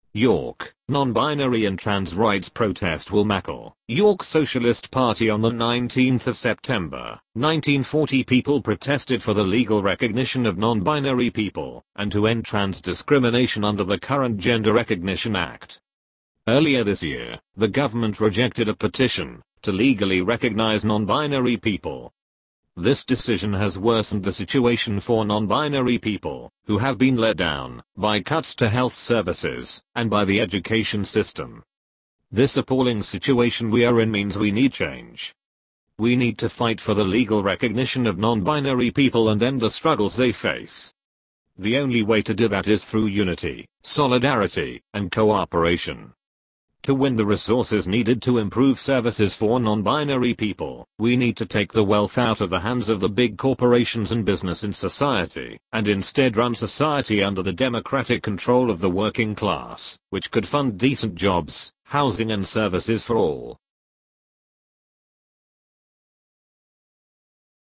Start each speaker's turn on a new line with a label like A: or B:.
A: York, non-binary and trans rights protest Woolmackle. York Socialist Party on the 19th of September, 1940 people protested for the legal recognition of non-binary people and to end trans discrimination under the current Gender Recognition Act. Earlier this year, the government rejected a petition to legally recognize non-binary people. This decision has worsened the situation for non-binary people, who have been let down by cuts to health services and by the education system. This appalling situation we are in means we need change. We need to fight for the legal recognition of non-binary people and end the struggles they face. The only way to do that is through unity, solidarity, and cooperation. To win the resources needed to improve services for non-binary people, we need to take the wealth out of the hands of the big corporations and business in society, and instead run society under the democratic control of the working class, which could fund decent jobs, housing and services for all.